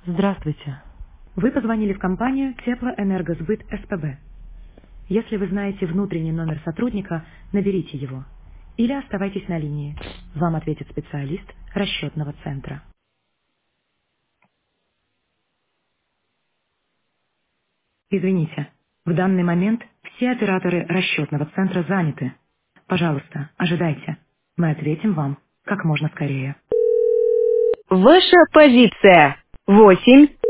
Здравствуйте. Вы позвонили в компанию Теплоэнергосбыт СПБ. Если вы знаете внутренний номер сотрудника, наберите его. Или оставайтесь на линии. Вам ответит специалист расчетного центра. Извините, в данный момент все операторы расчетного центра заняты. Пожалуйста, ожидайте. Мы ответим вам как можно скорее. Ваша позиция 8.